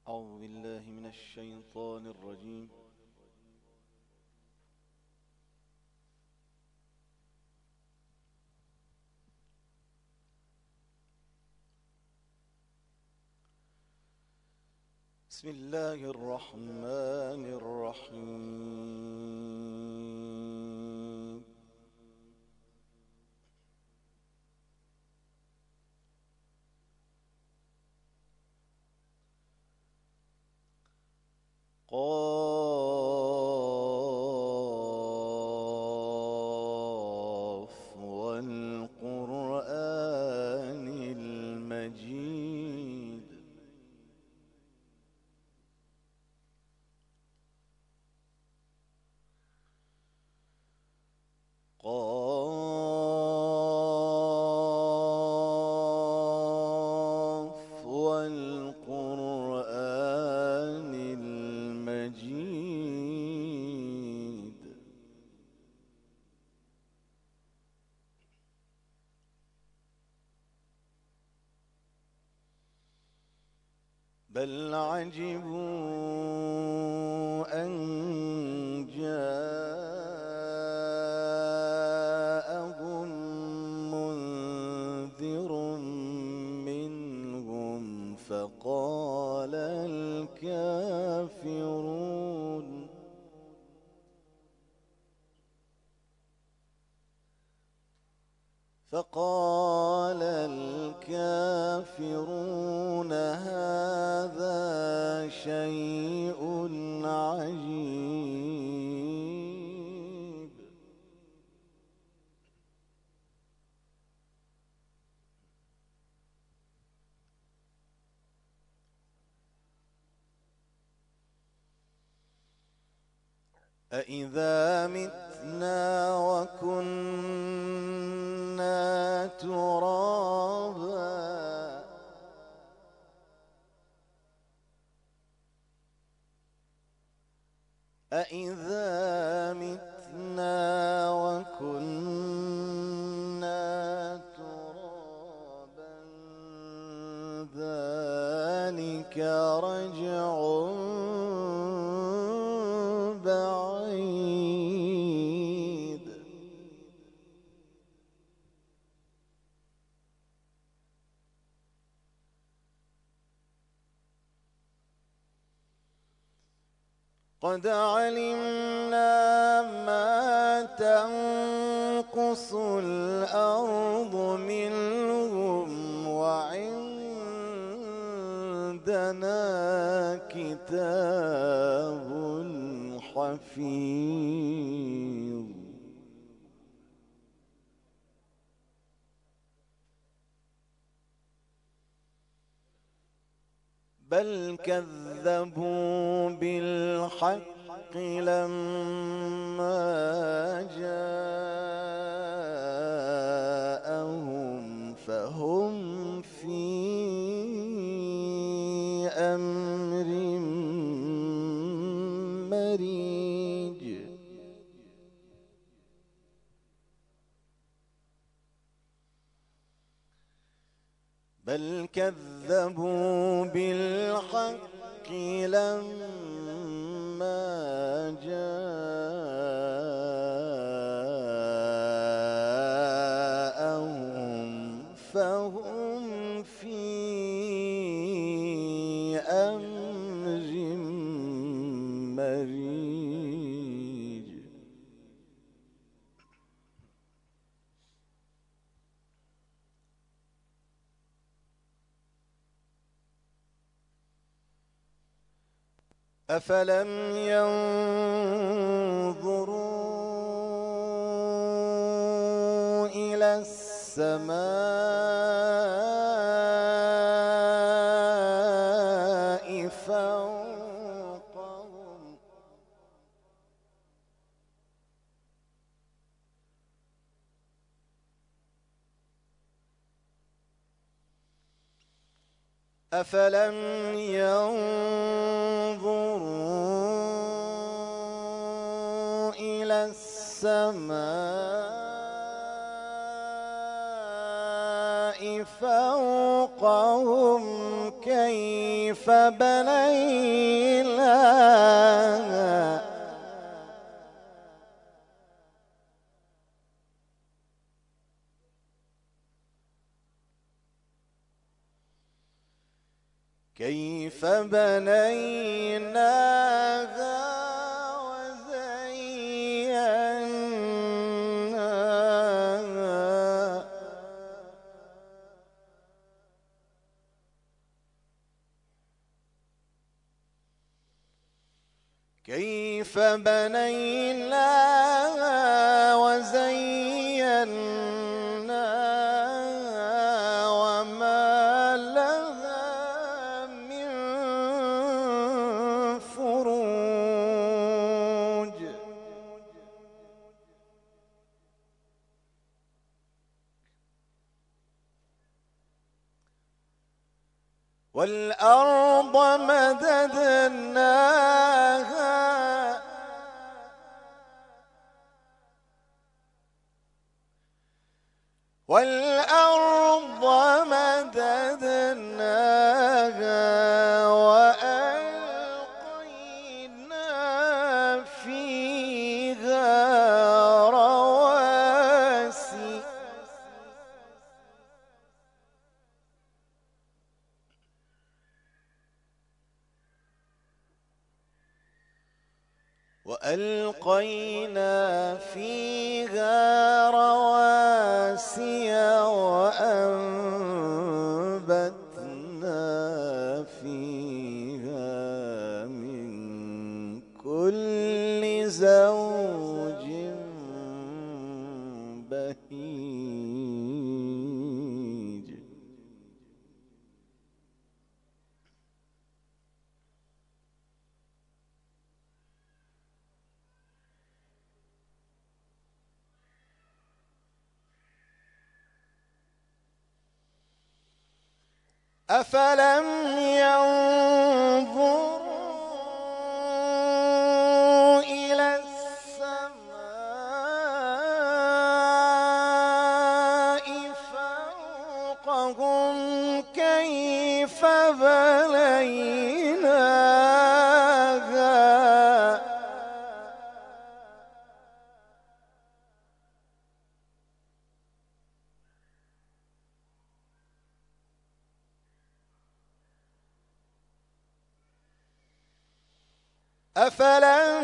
أعوذ بالله من الشيطان الرجيم. بسم الله الرحمن الرحيم. قاف والقرآن المجيد. قاف والقرآن المجيد. بل عجبوا أن جاءهم منذر منهم فقال الكافرون هذا شيء عجيب. أإذا متنا وكنا ترابا أإذا متنا وكنا ترابا ذلك رجع بعيد. قد علمنا ما تنقص الأرض منهم وعندنا كتاب حفيظ. بل كذبوا بالحق لما جاءهم فهم في أمر مريج. بل كذبوا بالحق لما جاءهم فهم في أمر مريج. أفلم ينظروا إلى السماء فوقهم أفلم ينظروا إلى السماء فوقهم كيف كيف بنينا كيف بنيناها وزيناها كيف بنيناها وزيناها وما لها من فروج والأرض مددناها والأرض مددناها وألقينا فيها رواسي وألقينا فيها رواسي وأنبتنا فيها من كل زوج بهيج أفلم ينظروا إلى السماء فوقهم كيف بنيناها أفلم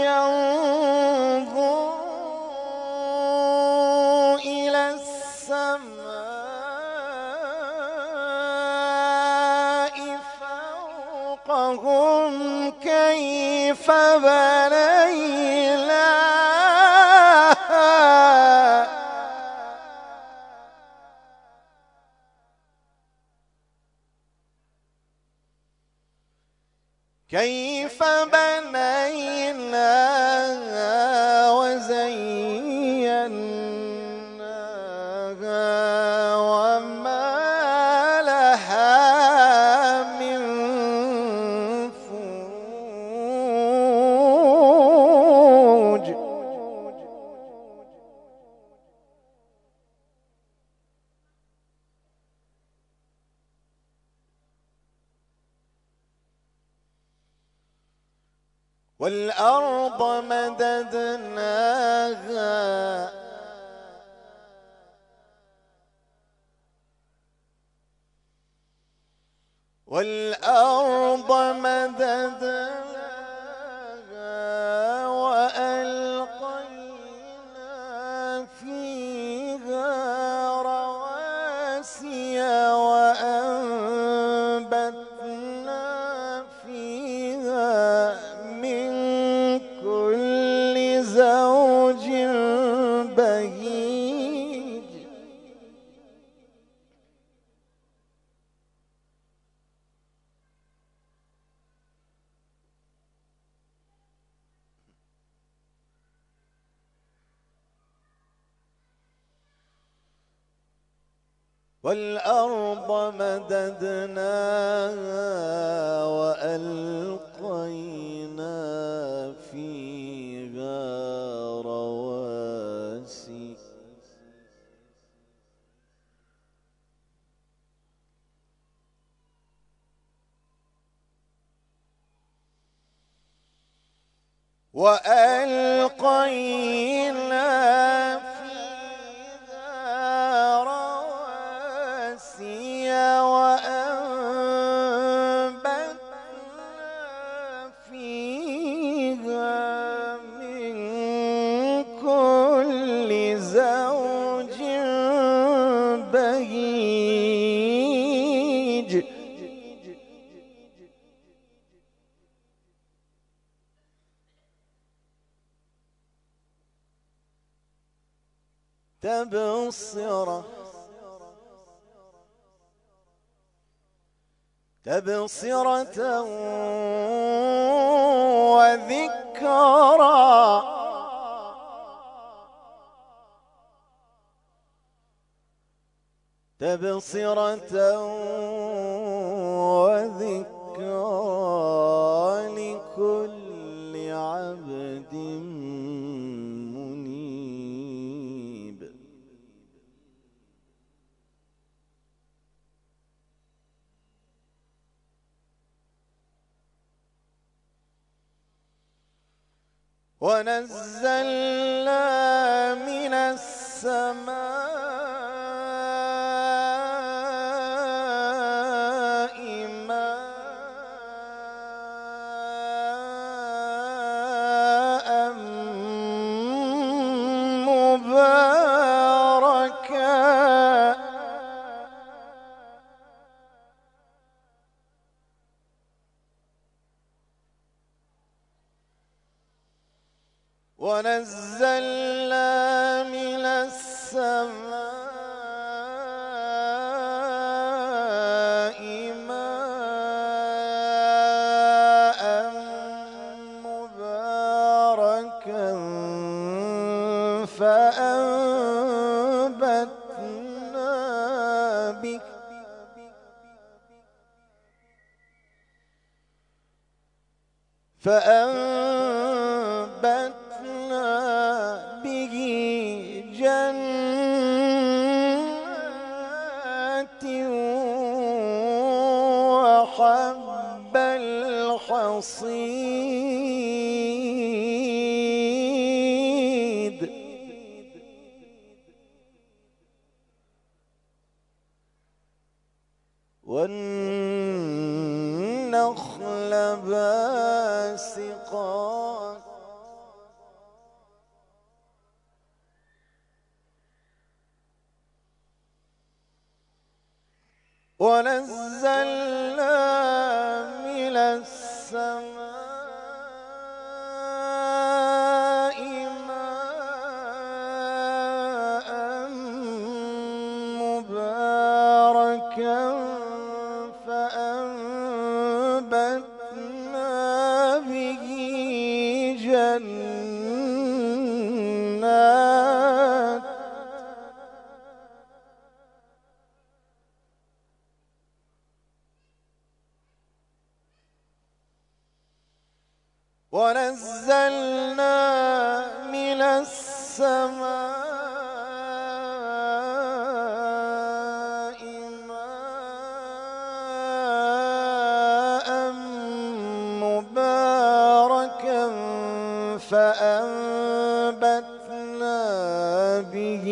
ينظروا إلى السماء فوقهم كيف بنيناها كيف بنيناها وزيناها وما لها من فروج والأرض مددناها والأرض مددناها وألقينا فيها رواسي وأنبتنا فيها من كل زوج بهيج والأرض مددناها وألقينا فيها رواسي وألقينا فيها رواسي وأنبتنا فيها من كل زوج بهيج تبصرة وذكرى لكل عبد منيب. ونزلنا من السماء ماء مباركا ونزلنا من السماء ماء مباركا فأنبتنا به جنات وحب الحصيد والنخل باسقات ونزلنا من السماء ماء مباركا فأنبتنا به جنات ونزلنا من السماء ماء مباركا فأنبتنا به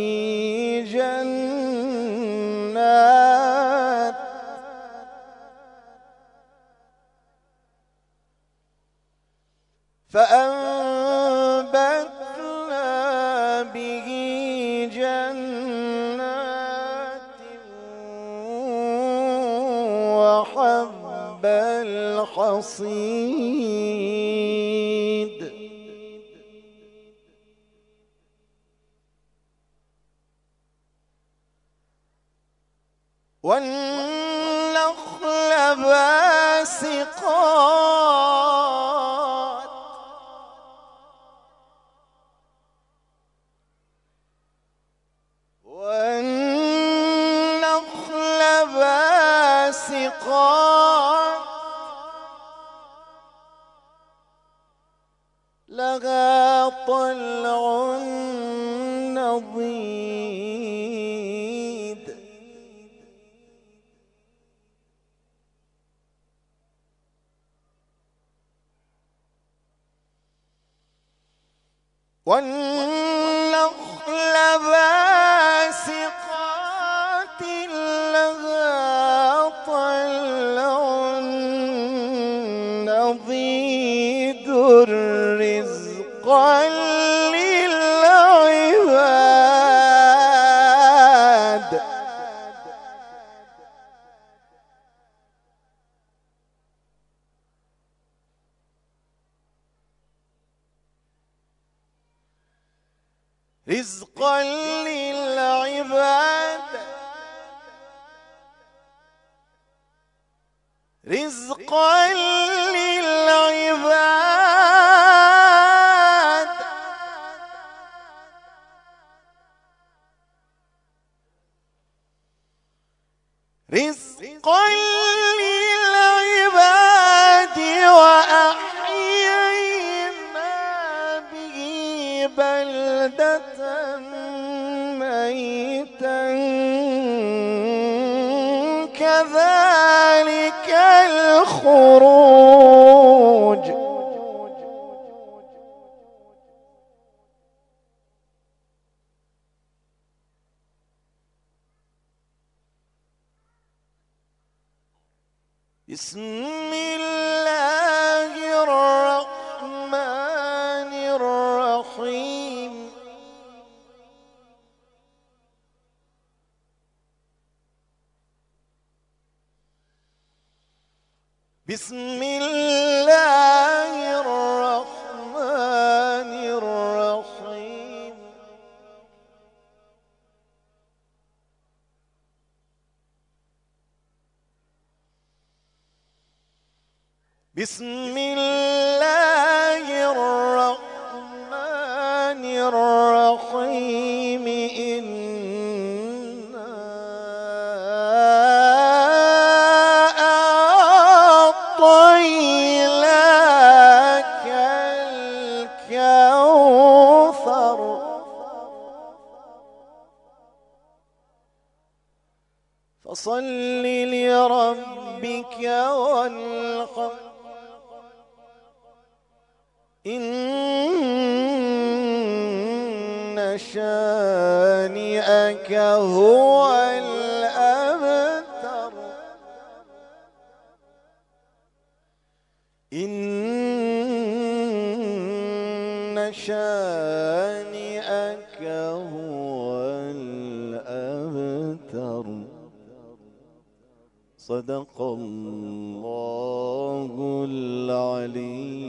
جنات وحب الحصيد والنخل باسقات لها طلع نضيد والنخل باسقات لها طلع نضيد رزقا للعباد رزقا للعباد رزقا للعباد رزقا للعباد وأحيينا به بلدة ميتا كذلك الخروج بسم الله الرحمن الرحيم بسم الله الرحمن الرحيم بسم الله الرحمن الرحيم إنا أعطيناك الكوثر فصل لربك وانحر إن شانئك هو الأبتر إن شانئك هو الأبتر صدق الله العلي